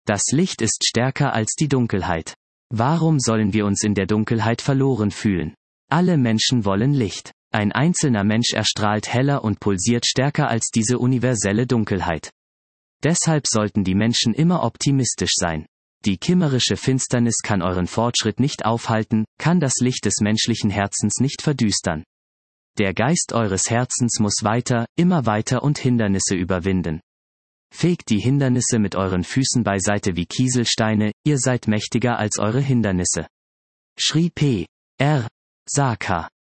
Das Licht ist stärker als die Dunkelheit. Warum sollen wir uns in der Dunkelheit verloren fühlen? Alle Menschen wollen Licht. Ein einzelner Mensch erstrahlt heller und pulsiert stärker als diese universelle Dunkelheit. Deshalb sollten die Menschen immer optimistisch sein. Die kimmerische Finsternis kann euren Fortschritt nicht aufhalten, kann das Licht des menschlichen Herzens nicht verdüstern. Der Geist eures Herzens muss weiter, immer weiter und Hindernisse überwinden. Fegt die Hindernisse mit euren Füßen beiseite wie Kieselsteine, ihr seid mächtiger als eure Hindernisse. Schrie P. R. Saka.